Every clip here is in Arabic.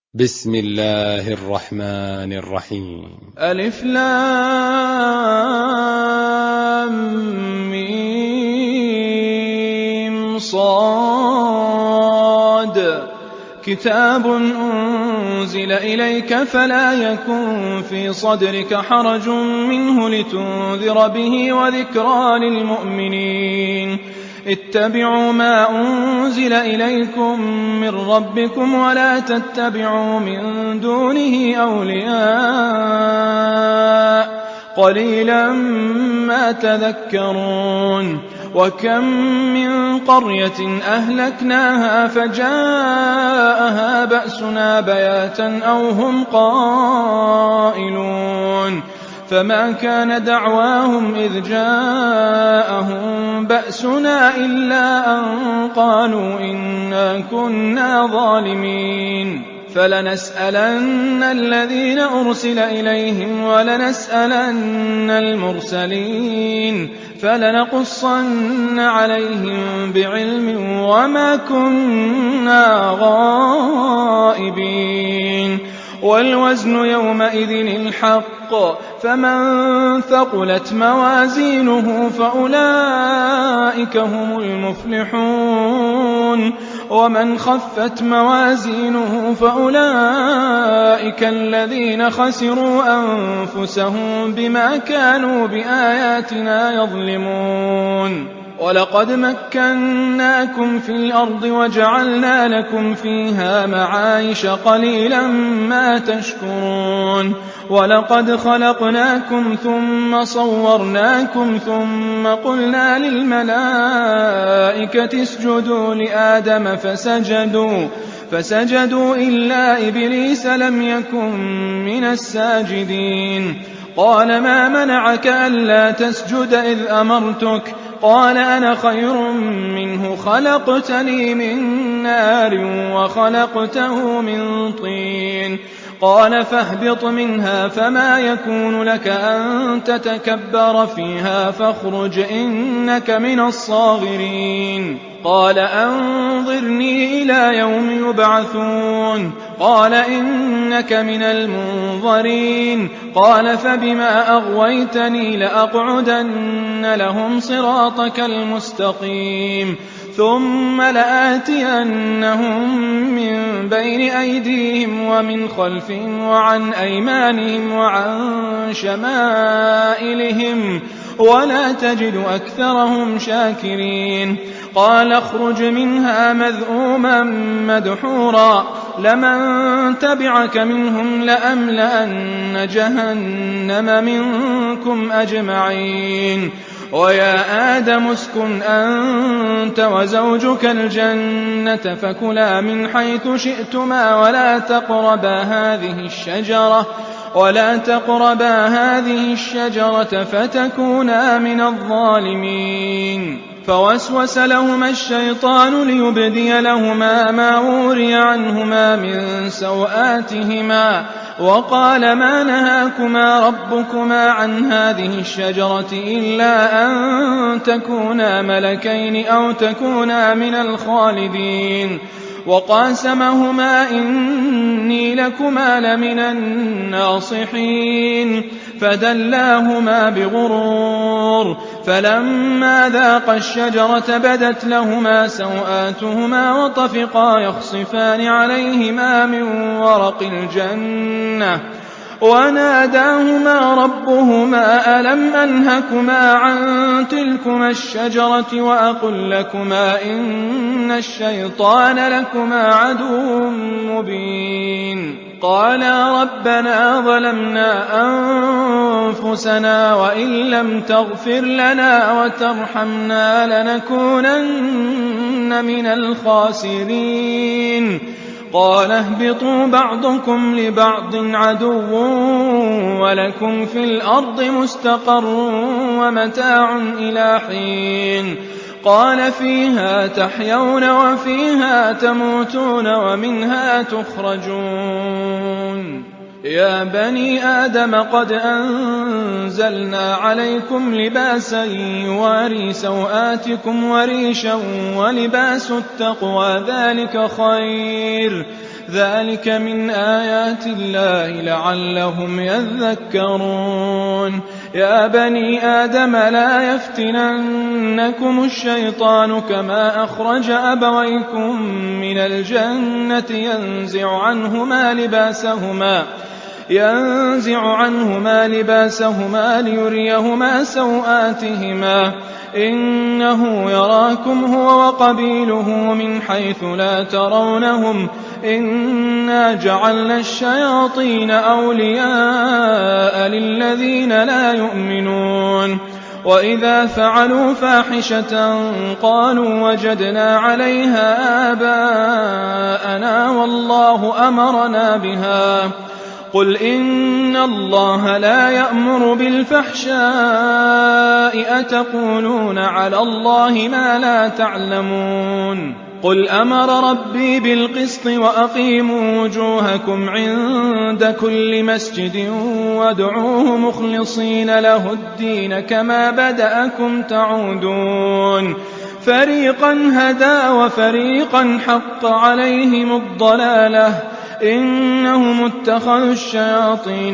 بسم الله الرحمن الرحيم. ألف لام ميم صاد كتاب أنزل إليك فلا يكن في صدرك حرج منه لتنذر به وذكرى للمؤمنين. اتبعوا ما أنزل إليكم من ربكم ولا تتبعوا من دونه أولياء قليلا ما تذكرون. وكم من قرية أهلكناها فجاءها بأسنا بياتا أو هم قائلون فما كان دعواهم إذ جاءهم بأسنا إلا أن قالوا إنا كنا ظالمين. فلنسألن الذين أرسل إليهم ولنسألن المرسلين فلنقصن عليهم بعلم وما كنا غائبين. والوزن يومئذ الحق فمن ثقلت موازينه فأولئك هم المفلحون ومن خفت موازينه فأولئك الذين خسروا أنفسهم بما كانوا بآياتنا يظلمون. ولقد مكناكم في الأرض وجعلنا لكم فيها معايش قليلا ما تشكرون. ولقد خلقناكم ثم صورناكم ثم قلنا للملائكة اسجدوا لآدم فسجدوا إلا إبليس لم يكن من الساجدين. قال ما منعك ألا تسجد إذ أمرتك؟ قال أنا خير منه خلقتني من نار وخلقته من طين. قال فاهبط منها فما يكون لك أن تتكبر فيها فاخرج إنك من الصاغرين. قال أنظرني إلى يوم يبعثون. قال إنك من المنظرين. قال فبما أغويتني لأقعدن لهم صراطك المستقيم ثم لآتينهم من بين أيديهم ومن خلفهم وعن أيمانهم وعن شمائلهم ولا تجد أكثرهم شاكرين. قال اخرج منها مذءوما مدحورا لمن تبعك منهم لأملأن جهنم منكم أجمعين. ويا آدم اسكن أنت وزوجك الجنة فكلا من حيث شئتما ولا تقربا هذه الشجرة فتكونا من الظالمين. فوسوس لهما الشيطان ليبدي لهما ما وري عنهما من سوآتهما وقال ما نهاكما ربكما عن هذه الشجرة إلا أن تكونا ملكين أو تكونا من الخالدين. وقاسمهما إني لكما لمن الناصحين فدلاهما بغرور. فلما ذاقا الشجرة بدت لهما سوآتهما وطفقا يخصفان عليهما من ورق الجنة وناداهما ربهما ألم أنهكما عن تلكما الشجرة وأقل لكما إن الشيطان لكما عدو مبين. قالا ربنا ظلمنا أنفسنا وإن لم تغفر لنا وترحمنا لنكونن من الخاسرين. قال اهبطوا بعضكم لبعض عدو ولكم في الأرض مستقر ومتاع إلى حين. قال فيها تحيون وفيها تموتون ومنها تخرجون. يا بني آدم قد أنزلنا عليكم لباسا يواري سوآتكم وريشا ولباس التقوى ذلك من آيات الله لعلهم يذكرون يا بني آدم لا يفتننكم الشيطان كما أخرج أبويكم من الجنة ينزع عنهما لباسهما ليريهما سوآتهما إنه يراكم هو وقبيله من حيث لا ترونهم إنا جعلنا الشياطين أولياء للذين لا يؤمنون وإذا فعلوا فاحشة قالوا وجدنا عليها آباءنا والله أمرنا بها قل إن الله لا يأمر بالفحشاء أتقولون على الله ما لا تعلمون قل أمر ربي بالقسط وأقيموا وجوهكم عند كل مسجد وادعوه مخلصين له الدين كما بدأكم تعودون فريقا هدى وفريقا حق عليهم الضلالة إنهم اتخذوا الشياطين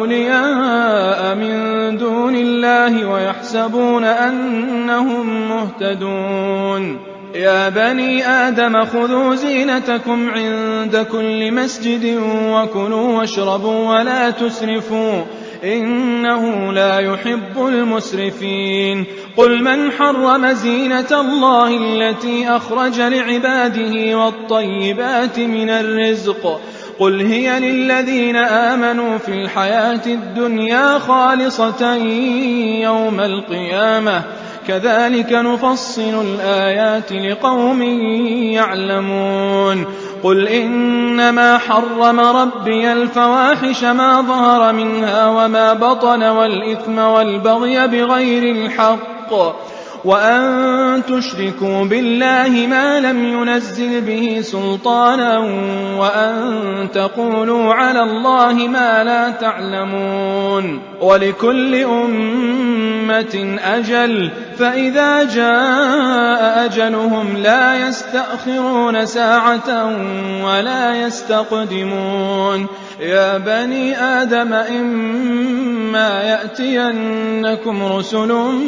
أولياء من دون الله ويحسبون أنهم مهتدون يا بني آدم خذوا زينتكم عند كل مسجد وكلوا واشربوا ولا تسرفوا إنه لا يحب المسرفين قل من حرم زينة الله التي أخرج لعباده والطيبات من الرزق قل هي للذين آمنوا في الحياة الدنيا خالصة يوم القيامة كذلك نفصل الآيات لقوم يعلمون قل إنما حرم ربي الفواحش ما ظهر منها وما بطن والإثم والبغي بغير الحق وأن تشركوا بالله ما لم ينزل به سلطانا وأن تقولوا على الله ما لا تعلمون ولكل أمة أجل فإذا جاء أجلهم لا يستأخرون ساعة ولا يستقدمون يا بني آدم إما يأتينكم رسل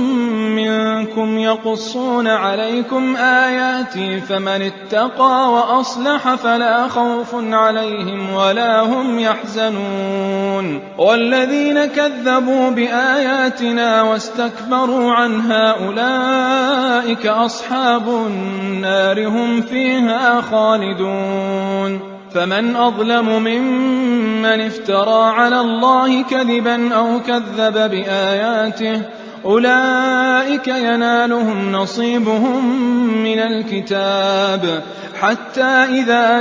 منكم يقصون عليكم آياتي فمن اتقى وأصلح فلا خوف عليهم ولا هم يحزنون والذين كذبوا بآياتنا واستكبروا عنها أولئك أصحاب النار هم فيها خالدون فمن أظلم ممن افترى على الله كذبا أو كذب بآياته أولئك ينالهم نصيبهم من الكتاب حتى إذا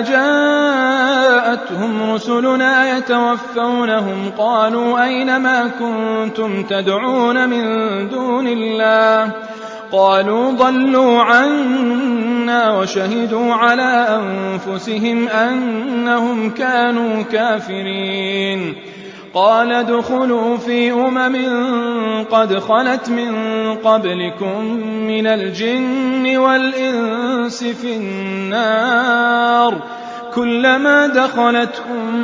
جاءتهم رسلنا يتوفونهم قالوا أين ما كنتم تدعون من دون الله قالوا ضلوا عنا وشهدوا على أنفسهم أنهم كانوا كافرين قال ادخلوا في قد خلت من قبلكم من الجن والإنس في النار كلما دخلت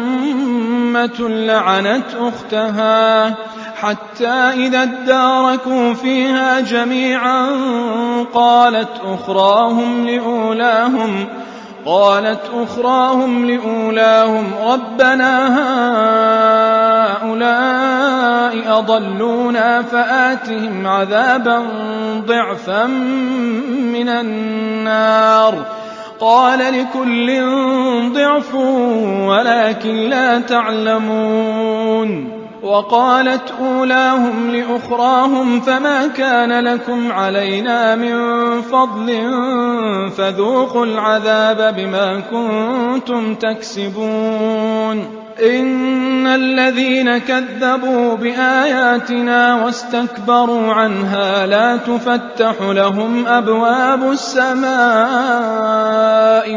أمة لعنت أختها حتى إذا اداركوا فيها جميعا قالت أخراهم لأولاهم ربنا هؤلاء أضلونا فآتهم عذابا ضعفا من النار قال لكل ضعف ولكن لا تعلمون وقالت أولاهم لأخراهم فما كان لكم علينا من فضل فذوقوا العذاب بما كنتم تكسبون إن الذين كذبوا بآياتنا واستكبروا عنها لا تفتح لهم أبواب السماء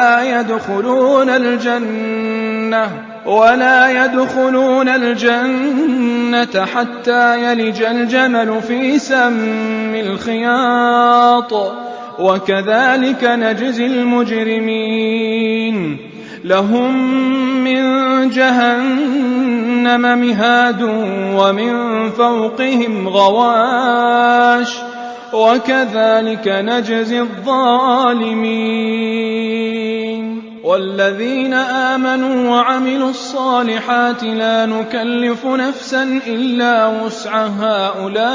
ولا يدخلون الجنة حتى يلج الجمل في سم الخياط وكذلك نجزي المجرمين لهم من جهنم مهاد ومن فوقهم غواش وكذلك نجزي الظالمين. والذين آمنوا وعملوا الصالحات لا نكلف نفسا إلا وسعها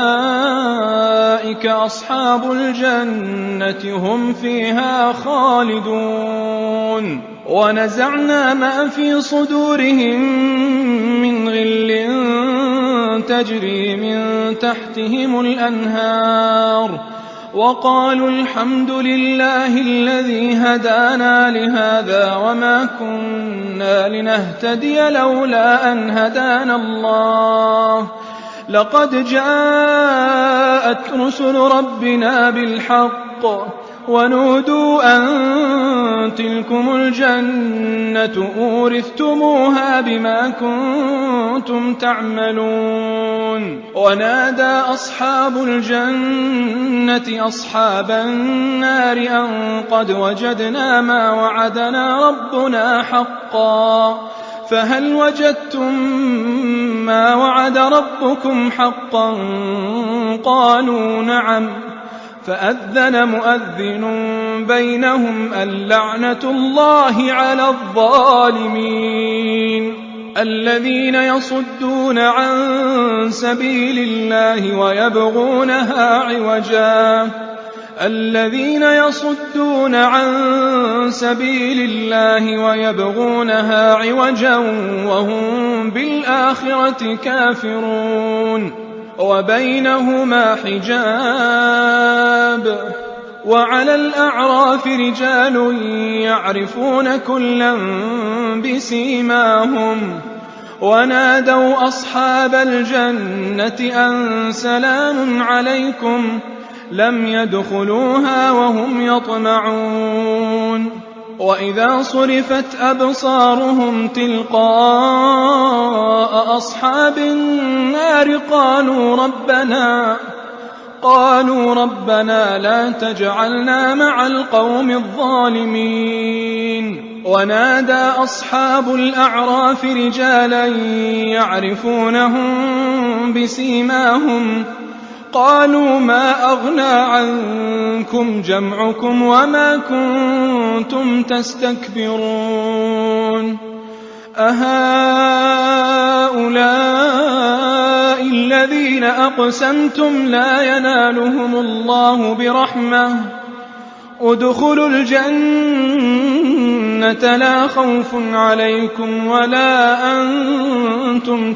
أولئك أصحاب الجنة هم فيها خالدون. ونزعنا ما في صدورهم من غل تجري من تحتهم الأنهار وقالوا الحمد لله الذي هدانا لهذا وما كنا لنهتدي لولا أن هدانا الله لقد جاءت رسل ربنا بالحق ونودوا أن تلكم الجنة أورثتموها بما كنتم تعملون. ونادى أصحاب الجنة أصحاب النار أن قد وجدنا ما وعدنا ربنا حقا فهل وجدتم ما وعد ربكم حقا؟ قالوا نعم. فأذن مؤذن بينهم اللعنة الله على الظالمين. الذين يصدون عن سبيل الله ويبغونها عوجا وهم بالآخرة كافرون. وبينهما حجاب. وعلى الأعراف رجال يعرفون كلا بسيماهم ونادوا أصحاب الجنة أن سلام عليكم لم يدخلوها وهم يطمعون. وإذا صرفت أبصارهم تلقاء أصحاب النار قالوا ربنا لا تجعلنا مع القوم الظالمين. ونادى أصحاب الأعراف رجالا يعرفونهم بسيماهم قالوا ما أغنى عنكم جمعكم وما كنتم تستكبرون أهؤلاء الذين أقسمتم لا ينالهم الله برحمة ادخلوا الجنة لا خوف عليكم ولا أنتم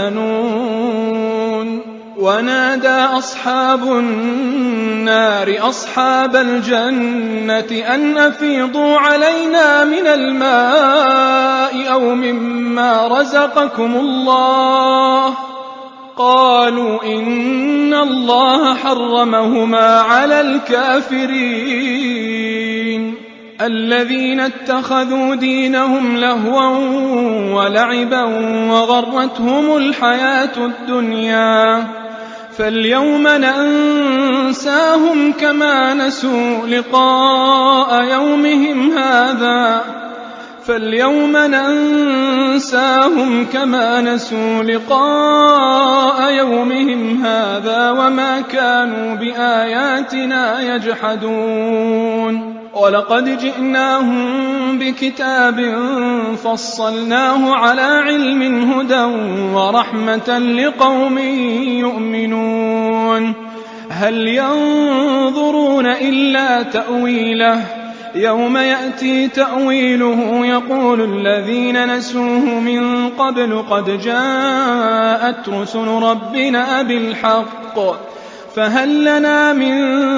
تحزنون. ونادى أصحاب النار أصحاب الجنة أن أفيضوا علينا من الماء أو مما رزقكم الله قالوا إن الله حرمهما على الكافرين. الذين اتخذوا دينهم لهوا ولعبا وغرتهم الحياة الدنيا فاليوم ننساهم كما نسوا لقاء يومهم هذا وما كانوا بآياتنا يجحدون. ولقد جئناهم بكتاب فصلناه على علم هدى ورحمة لقوم يؤمنون. هل ينظرون إلا تأويله يوم يأتي تأويله يقول الذين نسوه من قبل قد جاءت رسل ربنا بالحق فهل لنا من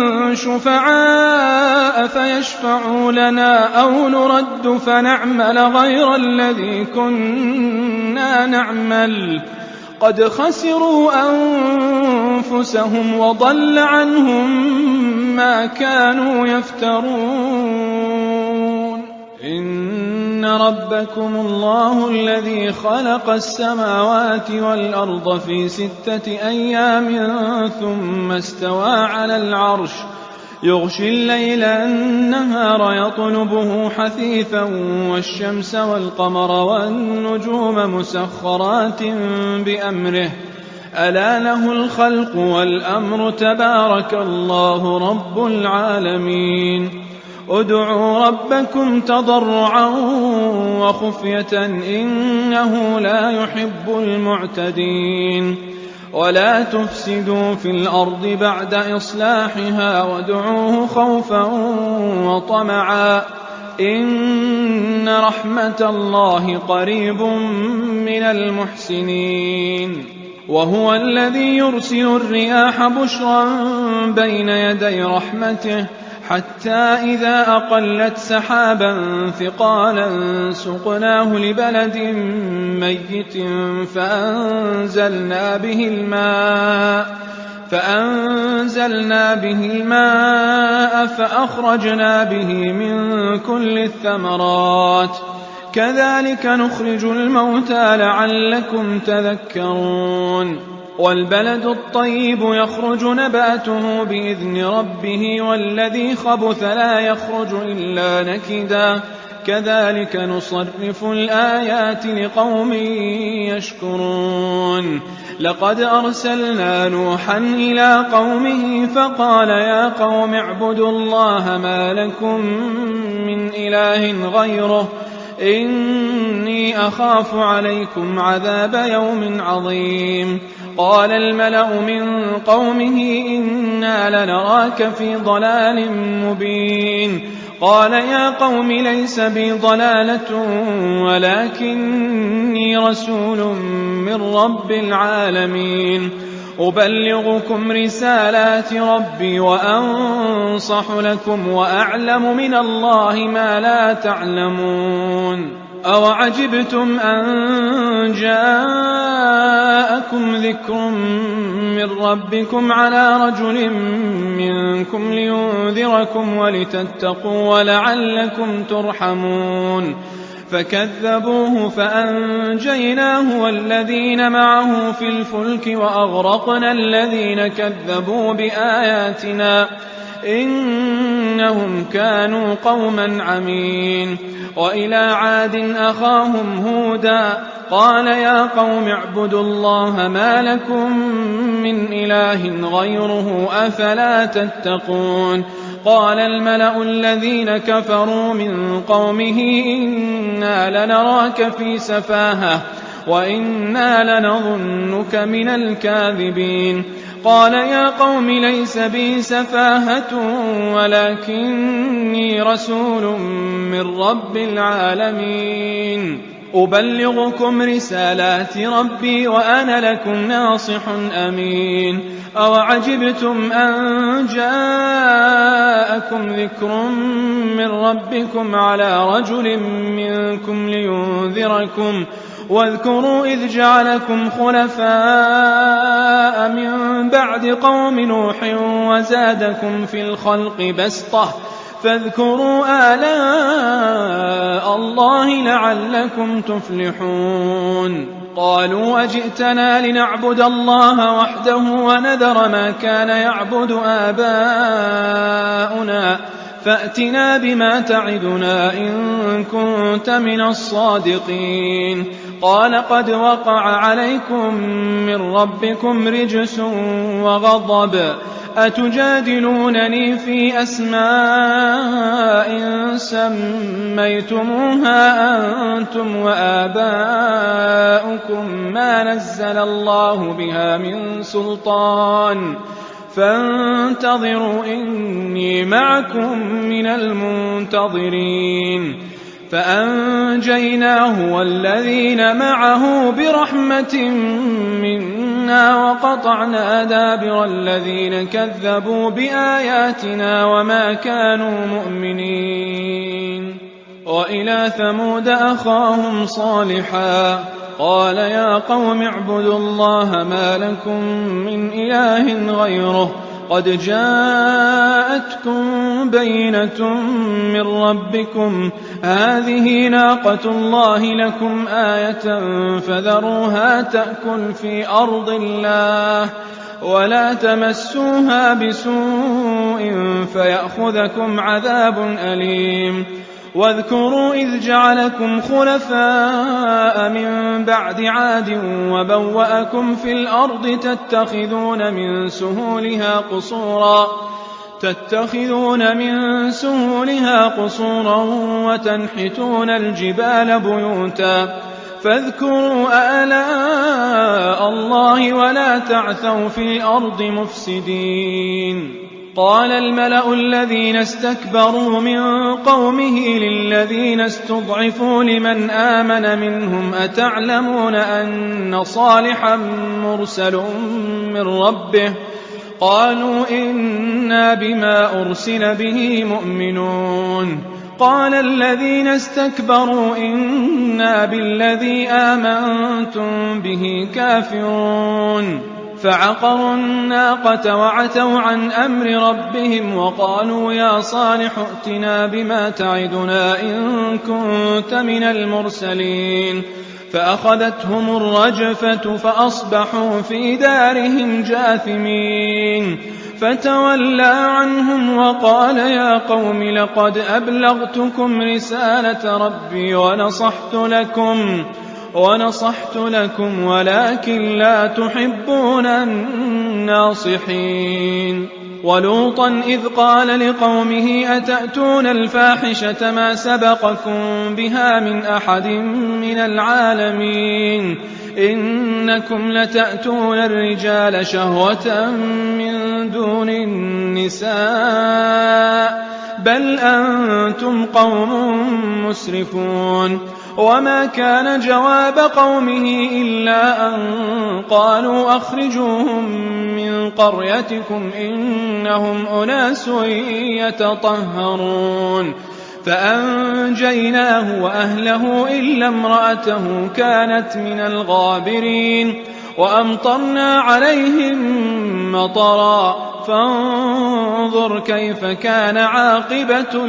شفعاء فيشفعوا لنا أو نرد فنعمل غير الذي كنا نعمل قد خسروا أنفسهم وضل عنهم ما كانوا يفترون. إن ربكم الله الذي خلق السماوات والأرض في 6 أيام ثم استوى على العرش يغشي الليل النهار يطلبه حثيثا والشمس والقمر والنجوم مسخرات بأمره ألا له الخلق والأمر تبارك الله رب العالمين ادعوا ربكم تضرعا وخفية إنه لا يحب المعتدين ولا تفسدوا في الأرض بعد إصلاحها وادعوه خوفا وطمعا إن رحمة الله قريب من المحسنين وهو الذي يرسل الرياح بشرا بين يدي رحمته حتى إذا أقلت سحابا ثقالا سقناه لبلد ميت فأنزلنا به الماء فأخرجنا به من كل الثمرات كذلك نخرج الموتى لعلكم تذكرون والبلد الطيب يخرج نباته بإذن ربه والذي خبث لا يخرج إلا نكدا كذلك نصرف الآيات لقوم يشكرون لقد أرسلنا نوحا إلى قومه فقال يا قوم اعبدوا الله ما لكم من إله غيره إني أخاف عليكم عذاب يوم عظيم قال الملأ من قومه إنا لنراك في ضلال مبين قال يا قوم ليس بي ضلالة ولكني رسول من رب العالمين أبلغكم رسالات ربي وأنصح لكم وأعلم من الله ما لا تعلمون أوعجبتم أن جاءكم ذكر من ربكم على رجل منكم لينذركم ولتتقوا ولعلكم ترحمون فكذبوه فأنجيناه والذين معه في الفلك وأغرقنا الذين كذبوا بآياتنا إنهم كانوا قوما عمين وإلى عاد أخاهم هودا قال يا قوم اعبدوا الله ما لكم من إله غيره أفلا تتقون قال الملأ الذين كفروا من قومه إنا لنراك في سفاهة وإنا لنظنك من الكاذبين قال يا قوم ليس بي سفاهة ولكني رسول من رب العالمين أبلغكم رسالات ربي وأنا لكم ناصح أمين أوعجبتم أن جاءكم ذكر من ربكم على رجل منكم لينذركم واذكروا إذ جعلكم خلفاء من بعد قوم نوح وزادكم في الخلق بسطة فاذكروا آلاء الله لعلكم تفلحون قالوا أجئتنا لنعبد الله وحده ونذر ما كان يعبد آباؤنا فأتنا بما تعدنا إن كنت من الصادقين قال قد وقع عليكم من ربكم رجس وغضب أتجادلونني في أسماء سميتموها أنتم وآباؤكم ما نزل الله بها من سلطان فانتظروا إني معكم من المنتظرين فأنجيناه والذين معه برحمة منا وقطعنا دابر الذين كذبوا بآياتنا وما كانوا مؤمنين وإلى ثمود أخاهم صالحا قال يا قوم اعبدوا الله ما لكم من إله غيره قد جاءتكم بينة من ربكم هذه ناقة الله لكم آية فذروها تأكل في أرض الله ولا تمسوها بسوء فيأخذكم عذاب أليم. واذكروا إذ جعلكم خلفاء من بعد عاد وبوأكم في الأرض تتخذون من سهولها قصورا وتنحتون الجبال بيوتا فاذكروا آلاء الله ولا تعثوا في الأرض مفسدين. قال الملأ الذين استكبروا من قومه للذين استضعفوا لمن آمن منهم أتعلمون أن صالحا مرسل من ربه؟ قالوا إنا بما أرسل به مؤمنون. قال الذين استكبروا إنا بالذي آمنتم به كافرون. فعقروا الناقة وعتوا عن أمر ربهم وقالوا يا صالح ائتنا بما تعدنا إن كنت من المرسلين. فأخذتهم الرجفة فأصبحوا في دارهم جاثمين. فتولى عنهم وقال يا قوم لقد أبلغتكم رسالة ربي ونصحت لكم ولكن لا تحبون الناصحين. ولوطا إذ قال لقومه أتأتون الفاحشة ما سبقكم بها من أحد من العالمين إنكم لتأتون الرجال شهوة من دون النساء بل أنتم قوم مسرفون. وما كان جواب قومه إلا أن قالوا أخرجوهم من قريتكم إنهم أناس يتطهرون. فأنجيناه وأهله إلا امرأته كانت من الغابرين. وأمطرنا عليهم مطرا فانظر كيف كان عاقبة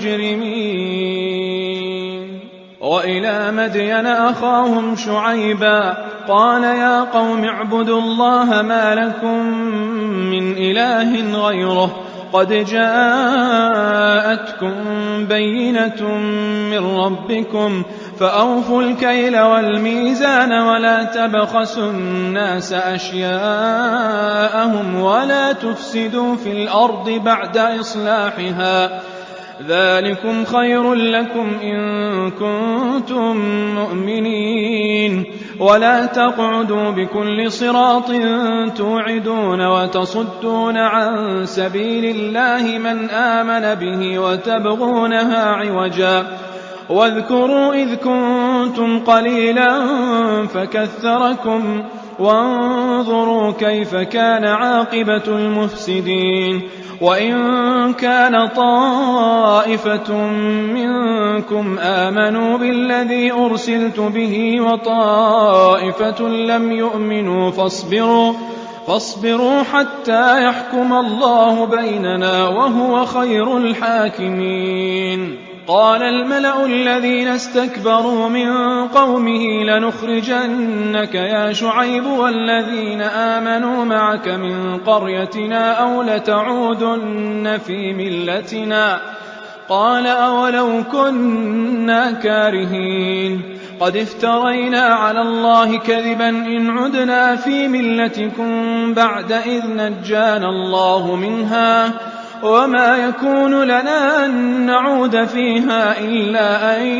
المجرمين. وإلى مدين أخاهم شعيبا قال يا قوم اعبدوا الله ما لكم من إله غيره قد جاءتكم بينة من ربكم فأوفوا الكيل والميزان ولا تبخسوا الناس أشياءهم ولا تفسدوا في الأرض بعد إصلاحها ذلكم خير لكم إن كنتم مؤمنين. ولا تقعدوا بكل صراط توعدون وتصدون عن سبيل الله من آمن به وتبغونها عوجا. واذكروا إذ كنتم قليلا فكثركم وانظروا كيف كان عاقبة المفسدين. وإن كان طائفة منكم آمنوا بالذي أرسلت به وطائفة لم يؤمنوا فاصبروا حتى يحكم الله بيننا وهو خير الحاكمين. قال الملأ الذين استكبروا من قومه لنخرجنك يا شعيب والذين آمنوا معك من قريتنا أو لتعودن في ملتنا. قال أولو كنا كارهين قد افترينا على الله كذبا إن عدنا في ملتكم بعد إذ نجانا الله منها وما يكون لنا أن نعود فيها إلا أن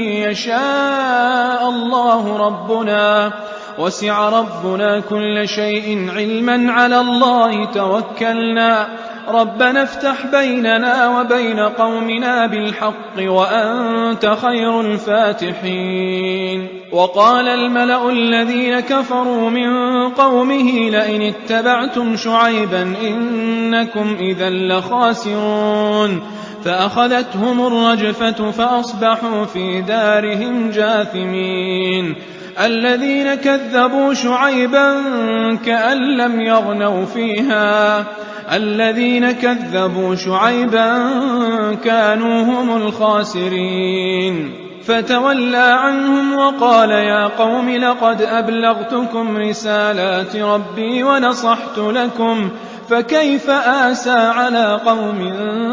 يشاء الله ربنا وسع ربنا كل شيء علما على الله توكلنا ربنا افتح بيننا وبين قومنا بالحق وأنت خير الفاتحين. وقال الملأ الذين كفروا من قومه لئن اتبعتم شعيبا إنكم إذا لخاسرون. فأخذتهم الرجفة فأصبحوا في دارهم جاثمين. الذين كذبوا شعيبا كأن لم يغنوا فيها الذين كذبوا شعيبا كانوا هم الخاسرين. فتولى عنهم وقال يا قوم لقد أبلغتكم رسالات ربي ونصحت لكم فكيف آسى على قوم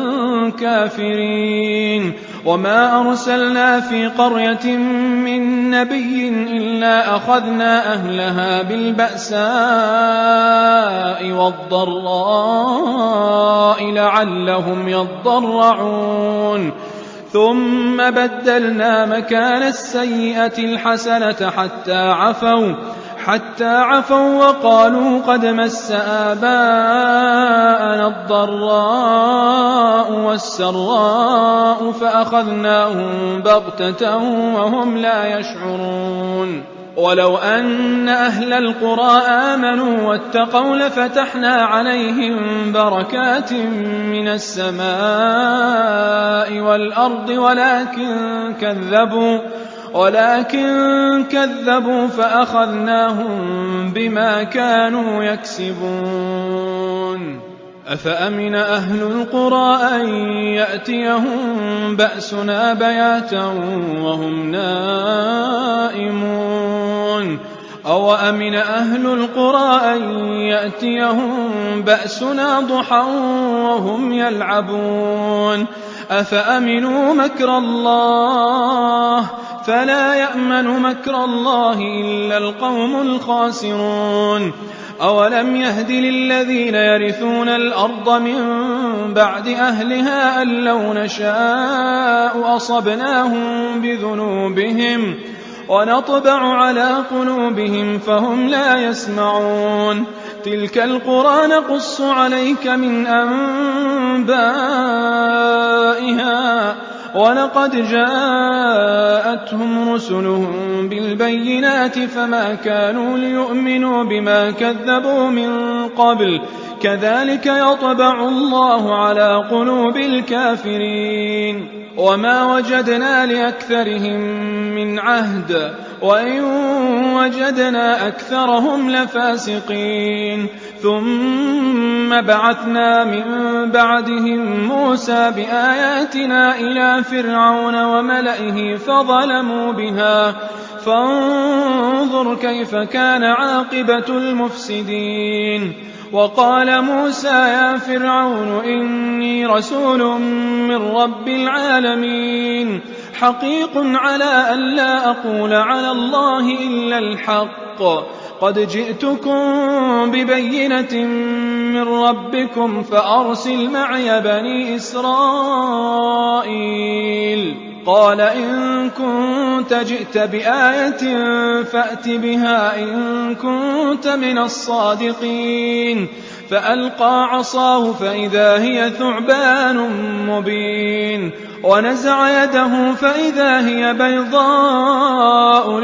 كافرين وما أرسلنا في قرية من نبي إلا أخذنا أهلها بالبأساء والضراء لعلهم يضرعون ثم بدلنا مكان السيئة الحسنة حتى عفوا وقالوا قد مس آباءنا الضراء والسراء فأخذناهم بغتة وهم لا يشعرون ولو أن أهل القرى آمنوا واتقوا لفتحنا عليهم بركات من السماء والأرض ولكن كذبوا فأخذناهم بما كانوا يكسبون أفأمن أهل القرى أن يأتيهم بأسنا بياتا وهم نائمون أو أمن أهل القرى أن يأتيهم بأسنا ضحى وهم يلعبون أفأمنوا مكر الله فلا يأمن مكر الله إلا القوم الخاسرون أولم يهد للذين يرثون الأرض من بعد أهلها أن لو نشاء أصبناهم بذنوبهم ونطبع على قلوبهم فهم لا يسمعون تلك القرى نقص عليك من أنبائها ولقد جاءتهم رسلهم بالبينات فما كانوا ليؤمنوا بما كذبوا من قبل كذلك يطبع الله على قلوب الكافرين وما وجدنا لأكثرهم من عهد وإن وجدنا أكثرهم لفاسقين ثم بعثنا من بعدهم موسى بآياتنا إلى فرعون وملئه فظلموا بها فانظر كيف كان عاقبة المفسدين وقال موسى يا فرعون إني رسول من رب العالمين حقيق على أن لا أقول على الله إلا الحق قد جئتكم ببينة من ربكم فأرسل معي بني إسرائيل قال إن كنت جئت بآية فأت بها إن كنت من الصادقين فألقى عصاه فإذا هي ثعبان مبين ونزع يده فإذا هي بيضاء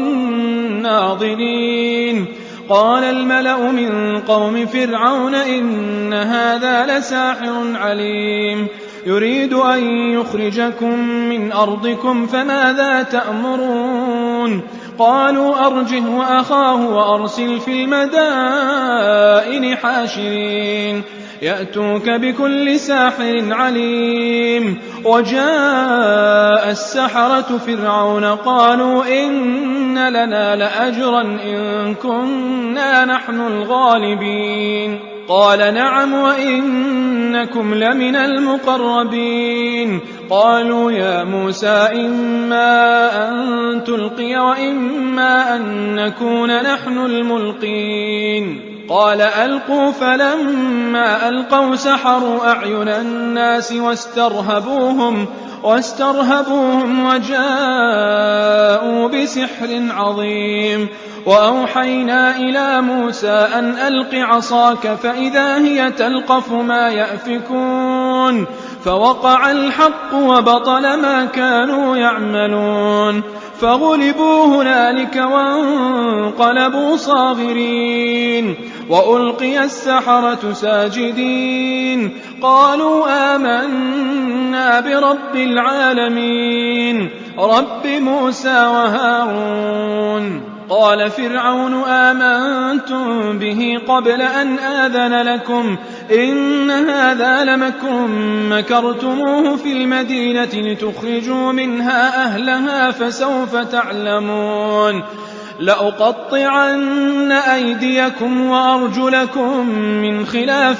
للناظرين قال الملأ من قوم فرعون إن هذا لساحر عليم يريد أن يخرجكم من أرضكم فماذا تأمرون قالوا أرجه وأخاه وأرسل في المدائن حاشرين يأتوك بكل ساحر عليم وجاء السحرة فرعون قالوا إن لنا لأجرا إن كنا نحن الغالبين قال نعم وإنكم لمن المقربين قالوا يا موسى إما أن تلقي وإما أن نكون نحن الملقين قال ألقوا فلما ألقوا سحروا أعين الناس واسترهبوهم وجاءوا بسحر عظيم وأوحينا إلى موسى أن ألق عصاك فإذا هي تلقف ما يأفكون فوقع الحق وبطل ما كانوا يعملون فغلبوا هنالك وانقلبوا صاغرين وألقي السحرة ساجدين قالوا آمنا برب العالمين رب موسى وهارون قال فرعون آمنتم به قبل أن آذن لكم إن هذا لمكر مكرتموه في المدينة لتخرجوا منها أهلها فسوف تعلمون لأقطعن أيديكم وأرجلكم من خلاف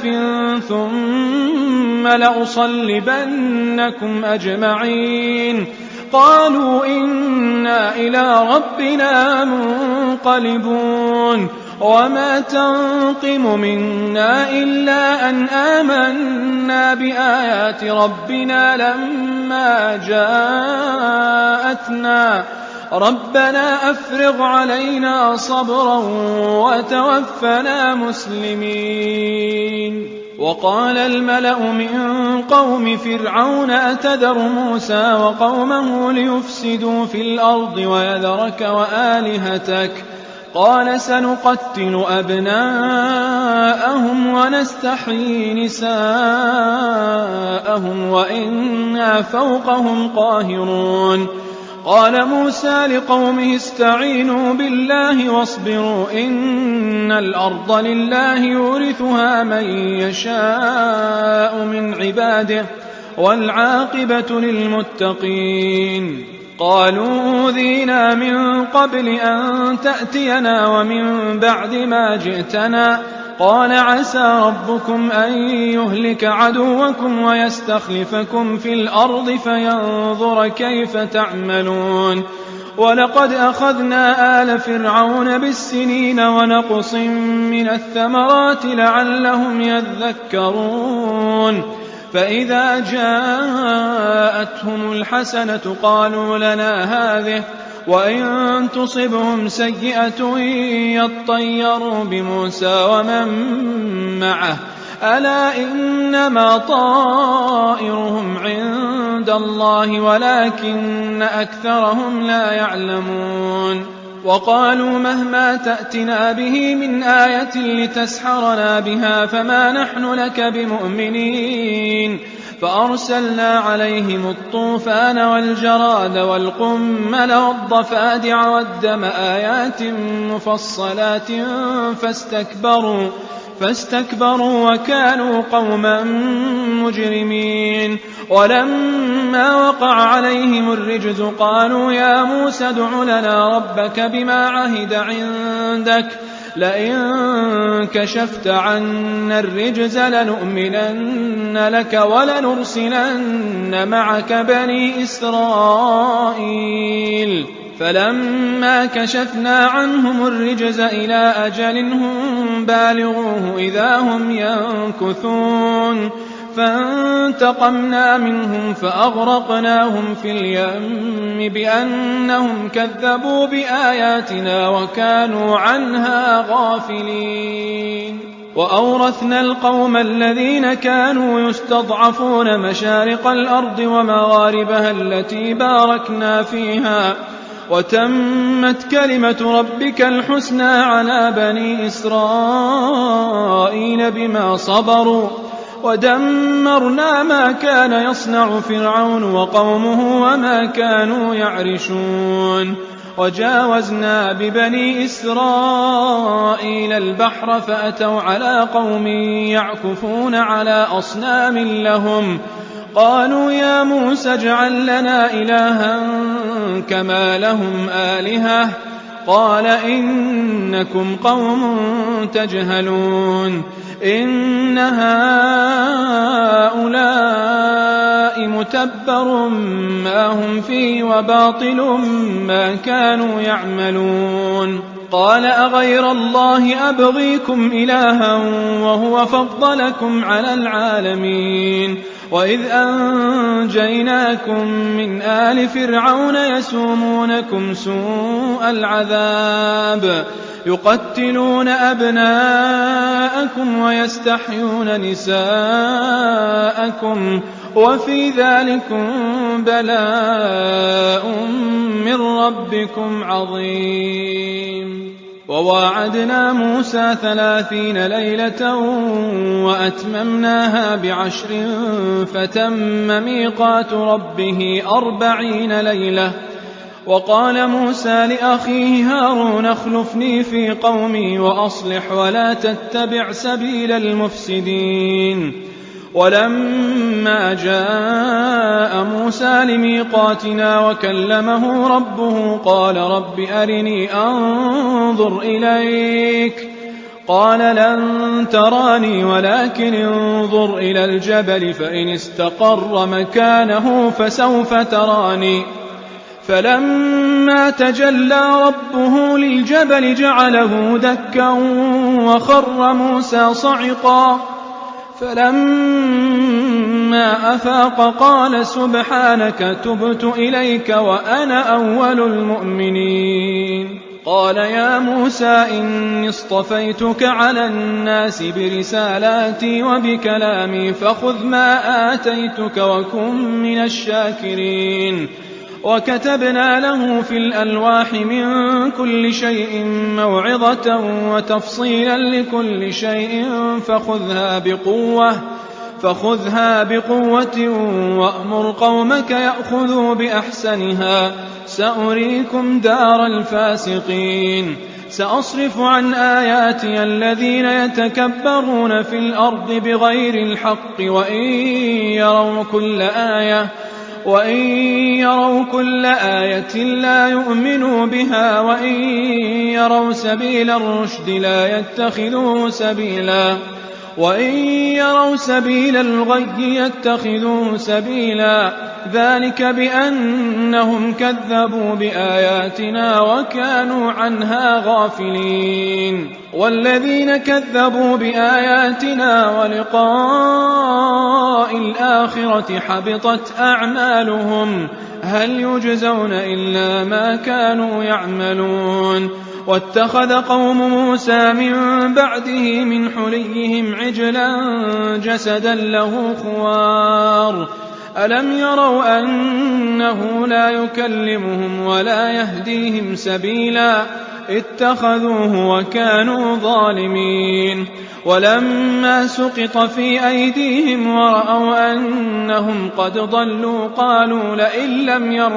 ثم لأصلبنكم أجمعين قالوا إنا إلى ربنا منقلبون وما تنقم منا إلا أن آمنا بآيات ربنا لما جاءتنا ربنا أفرغ علينا صبرا وتوفنا مسلمين. وقال الملأ من قوم فرعون أتذر موسى وقومه ليفسدوا في الأرض ويذرك وآلهتك قال سنقتل أبناءهم ونستحيي نساءهم وإنا فوقهم قاهرون. قال موسى لقومه استعينوا بالله واصبروا إن الأرض لله يورثها من يشاء من عباده والعاقبة للمتقين. قالوا أوذينا من قبل أن تأتينا ومن بعد ما جئتنا قال عسى ربكم أن يهلك عدوكم ويستخلفكم في الأرض فينظر كيف تعملون. ولقد أخذنا آل فرعون بالسنين ونقص من الثمرات لعلهم يذكرون فإذا جاءتهم الحسنة قالوا لنا هذه وإن تصبهم سيئة يطيروا بموسى ومن معه ألا إنما طائرهم عند الله ولكن أكثرهم لا يعلمون. وقالوا مهما تأتنا به من آية لتسحرنا بها فما نحن لك بمؤمنين. فأرسلنا عليهم الطوفان والجراد والقمل والضفادع والدم آيات مفصلات فاستكبروا وكانوا قوما مجرمين. ولما وقع عليهم الرجز قالوا يا موسى ادع لنا ربك بما عهد عندك لئن كشفت عنا الرجز لنؤمنن لك ولنرسلن معك بني إسرائيل. فلما كشفنا عنهم الرجز إلى أجل هم بالغوه إذا هم ينكثون فانتقمنا منهم فأغرقناهم في اليم بأنهم كذبوا بآياتنا وكانوا عنها غافلين. وأورثنا القوم الذين كانوا يستضعفون مشارق الأرض ومغاربها التي باركنا فيها وتمت كلمة ربك الحسنى على بني إسرائيل بما صبروا ودمرنا ما كان يصنع فرعون وقومه وما كانوا يعرشون. وجاوزنا ببني إسرائيل البحر فأتوا على قوم يعكفون على أصنام لهم قالوا يا موسى اجعل لنا إلها كما لهم آلهة قال إنكم قوم تجهلون إن هؤلاء متبر ما هم فيه وباطل ما كانوا يعملون. قال أغير الله أبغيكم إلها وهو فضلكم على العالمين وإذ أنجيناكم من آل فرعون يسومونكم سوء العذاب يقتلون أبناءكم ويستحيون نساءكم وفي ذلكم بلاء من ربكم عظيم. وواعدنا موسى 30 ليلة وأتممناها ب10 فتم ميقات ربه 40 ليلة وقال موسى لأخيه هارون اخلفني في قومي وأصلح ولا تتبع سبيل المفسدين. ولما جاء موسى لميقاتنا وكلمه ربه قال رب أرني أنظر إليك. قال لن تراني ولكن انظر إلى الجبل فإن استقر مكانه فسوف تراني. فلما تجلى ربه للجبل جعله دكا وخر موسى صعقا. فلما أفاق قال سبحانك تبت إليك وأنا أول المؤمنين. قال يا موسى إني اصطفيتك على الناس برسالاتي وبكلامي فخذ ما آتيتك وكن من الشاكرين. وكتبنا له في الألواح من كل شيء موعظة وتفصيلا لكل شيء فخذها بقوة وأمر قومك يأخذوا بأحسنها سأريكم دار الفاسقين. سأصرف عن آياتي الذين يتكبرون في الأرض بغير الحق وإن يروا كل آية لا يؤمنوا بها وإن يروا سبيل الرشد لا يتخذوه سبيلا وإن يروا سبيل الغي يتخذوه سبيلا. ذلك بأنهم كذبوا بآياتنا وكانوا عنها غافلين. والذين كذبوا بآياتنا ولقاء الآخرة حبطت أعمالهم هل يجزون إلا ما كانوا يعملون. واتخذ قوم موسى من بعده من حليهم عجلا جسدا له خوار ألم يروا أنه لا يكلمهم ولا يهديهم سبيلا اتخذوه وكانوا ظالمين. ولما سقط في أيديهم ورأوا أنهم قد ضلوا قالوا لئن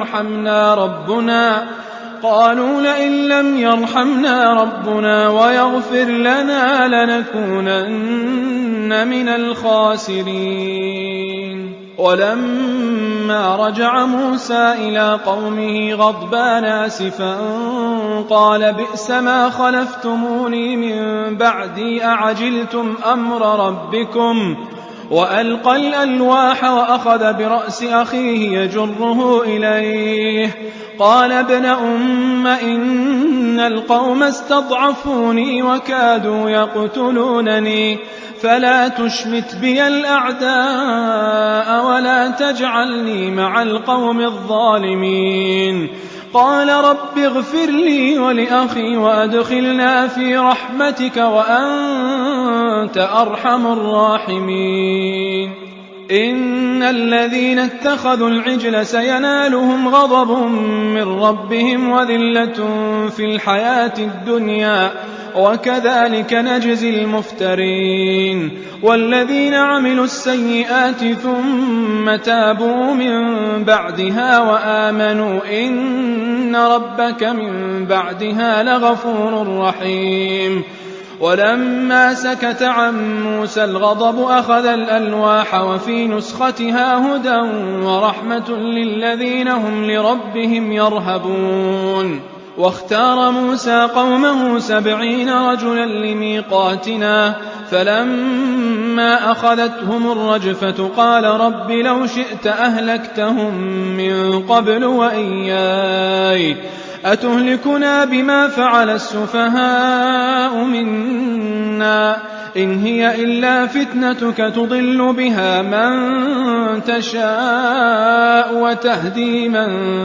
لم يرحمنا ربنا ويغفر لنا لنكونن من الخاسرين. ولما رجع موسى إلى قومه غضبان آسفا قال بئس ما خلفتموني من بعدي أعجلتم أمر ربكم. وألقى الألواح وأخذ برأس أخيه يجره إليه قال ابن أم إن القوم استضعفوني وكادوا يقتلونني فلا تشمت بي الأعداء ولا تجعلني مع القوم الظالمين. قال رب اغفر لي ولأخي وأدخلنا في رحمتك وأنت أرحم الراحمين. إن الذين اتخذوا العجل سينالهم غضب من ربهم وذلة في الحياة الدنيا وكذلك نجزي المفترين. والذين عملوا السيئات ثم تابوا من بعدها وآمنوا إن ربك من بعدها لغفور رحيم. ولما سكت عن موسى الغضب أخذ الألواح وفي نسختها هدى ورحمة للذين هم لربهم يرهبون. واختار موسى قومه 70 رجلا لميقاتنا فلما أخذتهم الرجفة قال رب لو شئت أهلكتهم من قبل وإياي أتهلكنا بما فعل السفهاء منا إن هي إلا فتنتك تضل بها من تشاء وتهدي من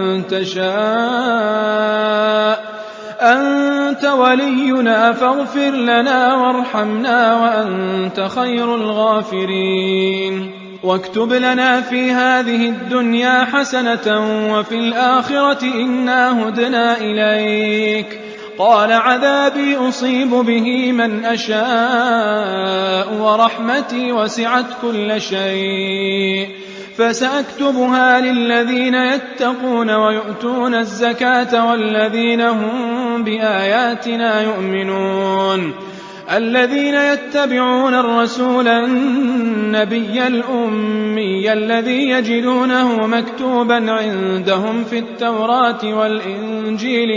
تشاء أنت ولينا فاغفر لنا وارحمنا وأنت خير الغافرين. واكتب لنا في هذه الدنيا حسنة وفي الآخرة إنا هدنا إليك. قال عذابي أصيب به من أشاء ورحمتي وسعت كل شيء فسأكتبها للذين يتقون ويؤتون الزكاة والذين هم بآياتنا يؤمنون الذين يتبعون الرسول النبي الأمي الذي يجدونه مكتوبا عندهم في التوراة والإنجيل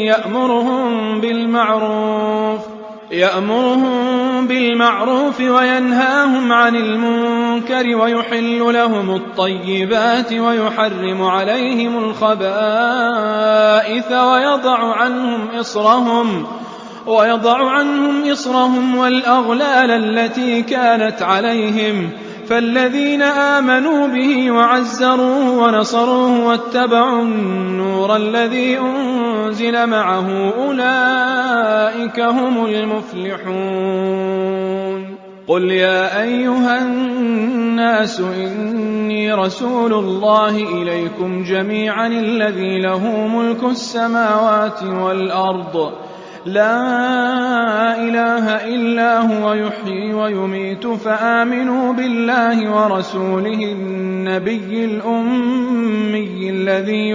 يأمرهم بالمعروف وينهاهم عن المنكر ويحل لهم الطيبات ويحرم عليهم الخبائث ويضع عنهم إصرهم والأغلال التي كانت عليهم فالذين آمنوا به وعزروه ونصروه واتبعوا النور الذي أنزل معه أولئك هم المفلحون قل يا أيها الناس إني رسول الله إليكم جميعا الذي له ملك السماوات والأرض لا إله إلا هو يحيي ويميت فآمنوا بالله ورسوله النبي الأمي الذي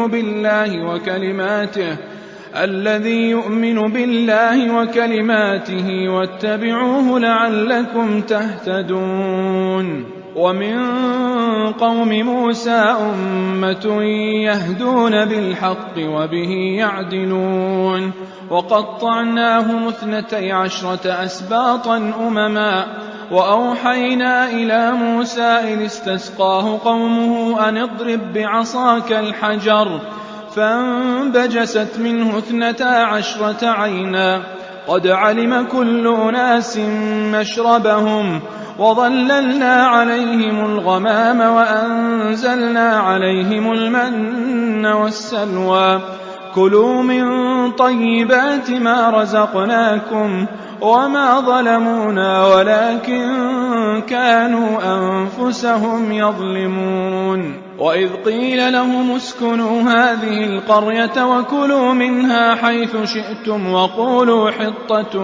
يؤمن بالله وكلماته واتبعوه لعلكم تهتدون ومن قوم موسى أمة يهدون بالحق وبه يعدلون وقطعناهم 12 أسباطا أمما وأوحينا إلى موسى إذ استسقاه قومه أن اضرب بعصاك الحجر فانبجست منه 12 عينا قد علم كل أناس مشربهم وظللنا عليهم الغمام وأنزلنا عليهم المن والسلوى كلوا من طيبات ما رزقناكم وما ظلمونا ولكن كانوا أنفسهم يظلمون وإذ قيل لهم اسكنوا هذه القرية وكلوا منها حيث شئتم وقولوا حطة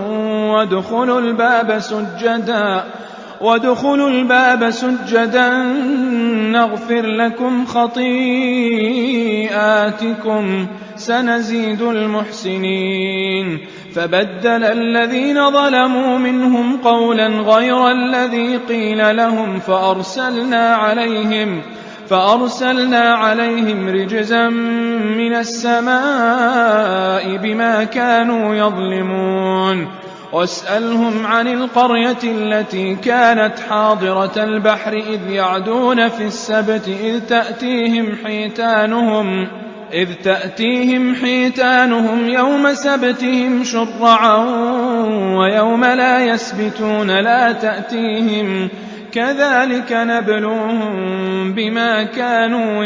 وادخلوا الباب سجدا نغفر لكم خطيئاتكم سنزيد المحسنين فبدل الذين ظلموا منهم قولا غير الذي قيل لهم فأرسلنا عليهم رجزا من السماء بما كانوا يظلمون واسألهم عن القرية التي كانت حاضرة البحر إذ يعدون في السبت إذ تأتيهم حيتانهم يوم سبتهم شرعا ويوم لا يسبتون لا تأتيهم كذلك نبلوهم بما كانوا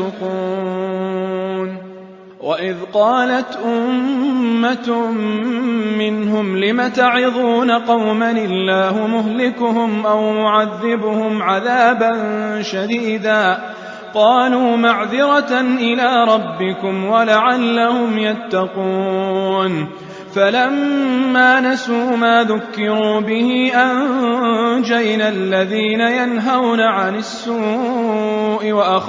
يفسقون وإذ قالت أمة منهم لم تعظون قوما الله مهلكهم أو معذبهم عذابا شديدا قالوا معذرة إلى ربكم ولعلهم يتقون فلما نسوا ما ذكروا به أنجينا الذين ينهون عن السوء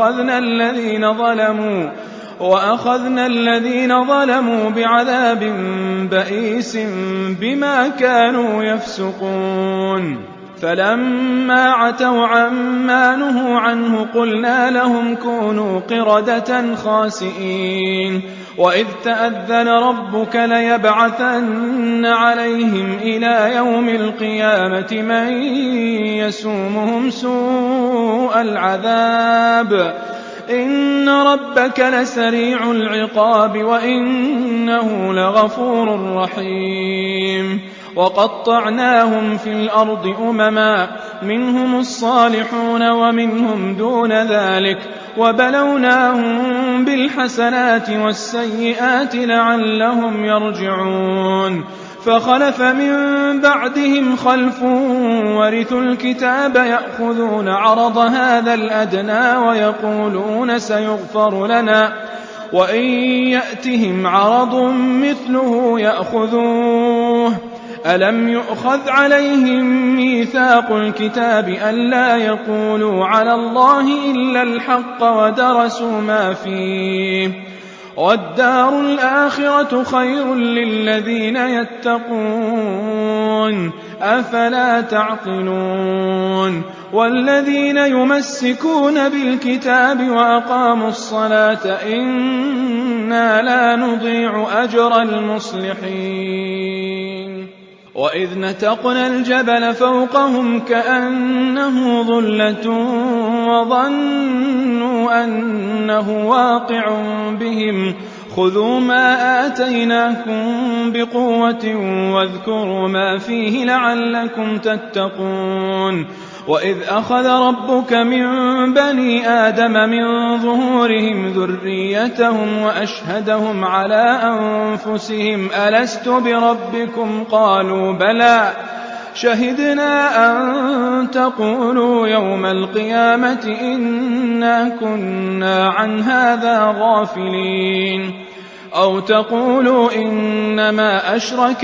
وأخذنا الذين ظلموا بعذاب بئيس بما كانوا يفسقون فلما عتوا عما نهوا عنه قلنا لهم كونوا قردة خاسئين وإذ تأذن ربك ليبعثن عليهم إلى يوم القيامة من يسومهم سوء العذاب إن ربك لسريع العقاب وإنه لغفور رحيم وقطعناهم في الأرض أمما منهم الصالحون ومنهم دون ذلك وبلوناهم بالحسنات والسيئات لعلهم يرجعون فخلف من بعدهم خلف ورثوا الكتاب يأخذون عرض هذا الأدنى ويقولون سيغفر لنا وإن يأتهم عرض مثله يأخذوه ألم يؤخذ عليهم ميثاق الكتاب ألا يقولوا على الله إلا الحق ودرسوا ما فيه والدار الآخرة خير للذين يتقون أفلا تعقلون والذين يمسكون بالكتاب وأقاموا الصلاة إنا لا نضيع أجر المصلحين وإذ نتقنا الجبل فوقهم كأنه ظلة وظنوا أنه واقع بهم خذوا ما آتيناكم بقوة واذكروا ما فيه لعلكم تتقون وإذ أخذ ربك من بني آدم من ظهورهم ذريتهم وأشهدهم على أنفسهم ألست بربكم قالوا بلى شهدنا أن تقولوا يوم القيامة إنا كنا عن هذا غافلين أو تقولوا إنما أشرك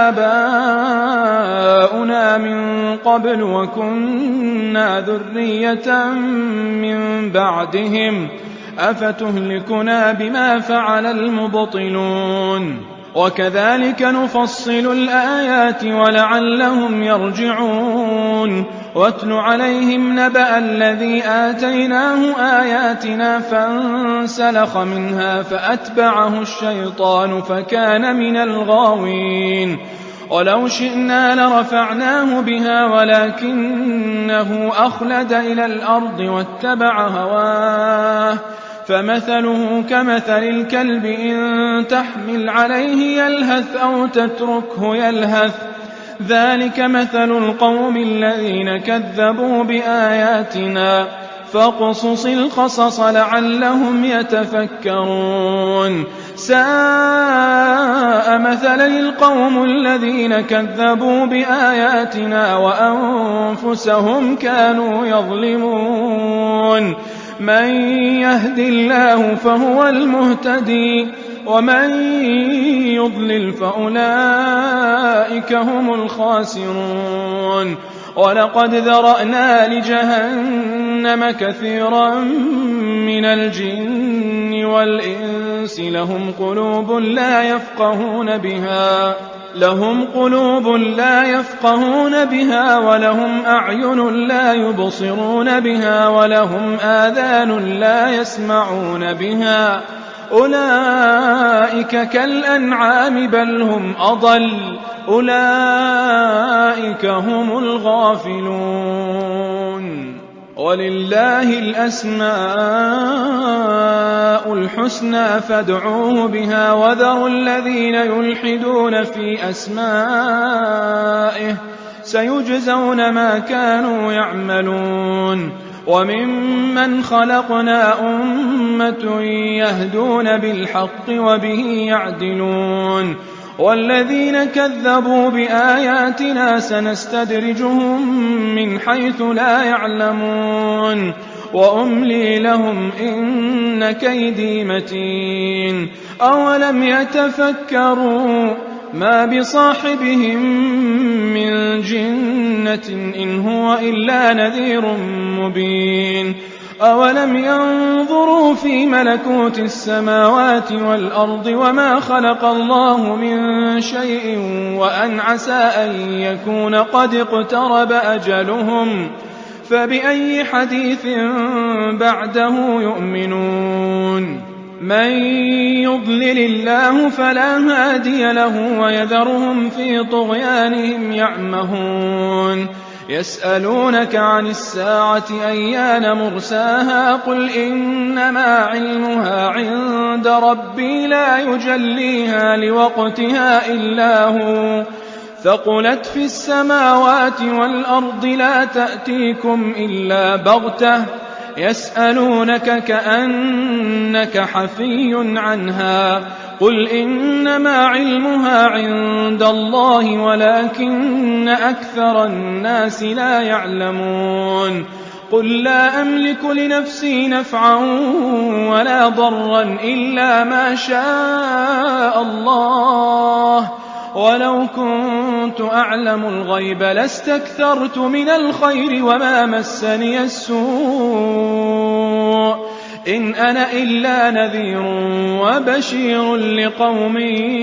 آباؤنا من قبل وكنا ذرية من بعدهم أفتهلكنا بما فعل المبطلون وكذلك نفصل الآيات ولعلهم يرجعون واتل عليهم نبأ الذي آتيناه آياتنا فانسلخ منها فأتبعه الشيطان فكان من الغاوين ولو شئنا لرفعناه بها ولكنه أخلد إلى الأرض واتبع هواه فمثله كمثل الكلب إن تحمل عليه يلهث أو تتركه يلهث ذلك مثل القوم الذين كذبوا بآياتنا فاقصص القصص لعلهم يتفكرون ساء مثلا القوم الذين كذبوا بآياتنا وأنفسهم كانوا يظلمون من يهد الله فهو المهتدي ومن يضلل فأولئك هم الخاسرون ولقد ذرأنا لجهنم كثيرا من الجن والإنس لهم قلوب لا يفقهون بها ولهم أعين لا يبصرون بها ولهم آذان لا يسمعون بها أولئك كالأنعام بل هم أضل أولئك هم الغافلون ولله الأسماء الحسنى فادعوه بها وذروا الذين يلحدون في أسمائه سيجزون ما كانوا يعملون وممن خلقنا أمة يهدون بالحق وبه يعدلون والذين كذبوا بآياتنا سنستدرجهم من حيث لا يعلمون وأملي لهم إن كيدي متين أولم يتفكروا ما بصاحبهم من جنة إن هو إلا نذير مبين أولم ينظروا في ملكوت السماوات والأرض وما خلق الله من شيء وأن عسى أن يكون قد اقترب أجلهم فبأي حديث بعده يؤمنون من يضلل الله فلا هادي له ويذرهم في طغيانهم يعمهون يسألونك عن الساعة أيان مرساها قل إنما علمها عند ربي لا يجليها لوقتها إلا هو ثقلت في السماوات والأرض لا تأتيكم إلا بغتة يسألونك كأنك حفي عنها قل إنما علمها عند الله ولكن أكثر الناس لا يعلمون قل لا أملك لنفسي نفعا ولا ضرا إلا ما شاء الله ولو كنت أعلم الغيب لاستكثرت من الخير وما مسني السوء إن أنا إلا نذير وبشير لقوم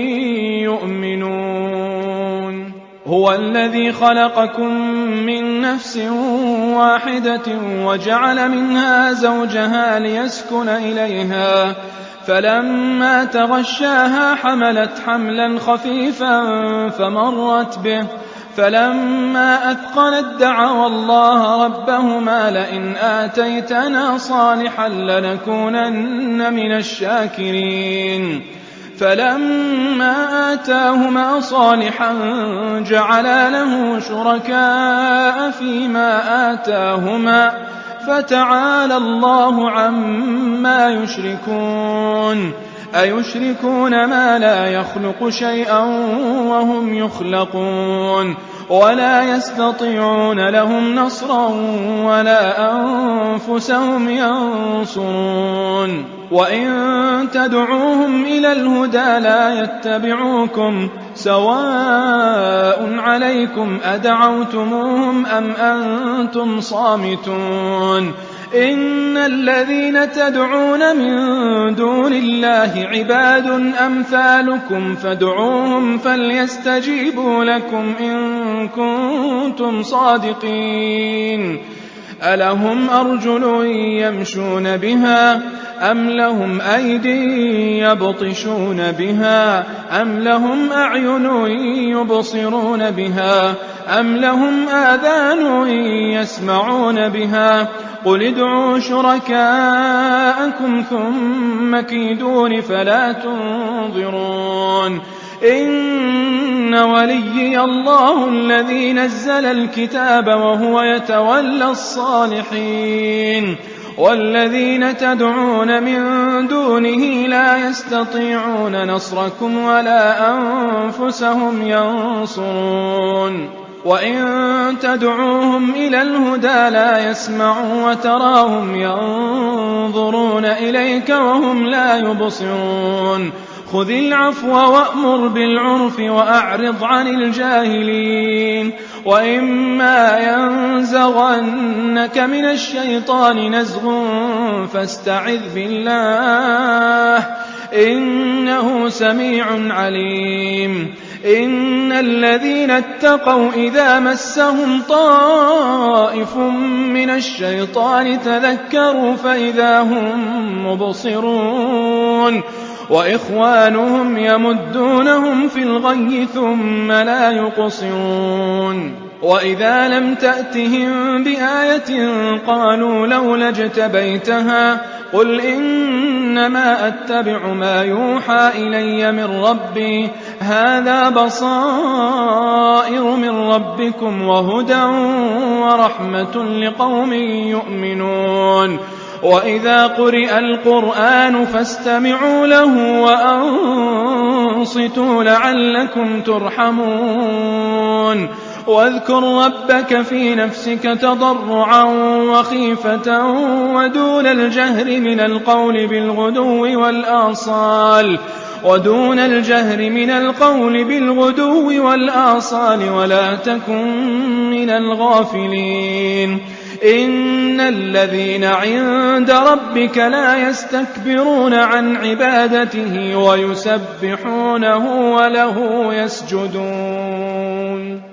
يؤمنون هو الذي خلقكم من نفس واحدة وجعل منها زوجها ليسكن إليها فلما تغشاها حملت حملا خفيفا فمرت به فلما أثقلت دعوا الله ربهما لئن آتيتنا صالحا لنكونن من الشاكرين فلما آتاهما صالحا جعلا له شركاء فيما آتاهما فتعالى الله عما يشركون أيشركون ما لا يخلق شيئا وهم يخلقون ولا يستطيعون لهم نصرا ولا أنفسهم ينصرون وإن تدعوهم إلى الهدى لا يتبعوكم سواء عليكم أدعوتموهم أم أنتم صامتون إن الذين تدعون من دون الله عباد أمثالكم فادعوهم فليستجيبوا لكم إن كنتم صادقين ألهم أرجل يمشون بها أم لهم أيدي يبطشون بها أم لهم أعين يبصرون بها أم لهم آذان يسمعون بها قل ادعوا شركاءكم ثم كيدون فلا تنظرون إن وليي الله الذي نزل الكتاب وهو يتولى الصالحين والذين تدعون من دونه لا يستطيعون نصركم ولا أنفسهم ينصرون وإن تدعوهم إلى الهدى لا يسمعوا وتراهم ينظرون إليك وهم لا يبصرون خذ العفو وأمر بالعرف وأعرض عن الجاهلين وإما ينزغنك من الشيطان نزغ فاستعذ بالله إنه سميع عليم إن الذين اتقوا إذا مسهم طائف من الشيطان تذكروا فإذا هم مبصرون وإخوانهم يمدونهم في الغي ثم لا يقصرون وإذا لم تأتهم بآية قالوا لولا اجتبيتها قل إنما أتبع ما يوحى إلي من ربي هذا بصائر من ربكم وهدى ورحمة لقوم يؤمنون وإذا قرئ القرآن فاستمعوا له وأنصتوا لعلكم ترحمون واذكر ربك في نفسك تضرعا وخيفة ودون الجهر من القول بالغدو والآصال ولا تكن من الغافلين إن الذين عند ربك لا يستكبرون عن عبادته ويسبحونه وله يسجدون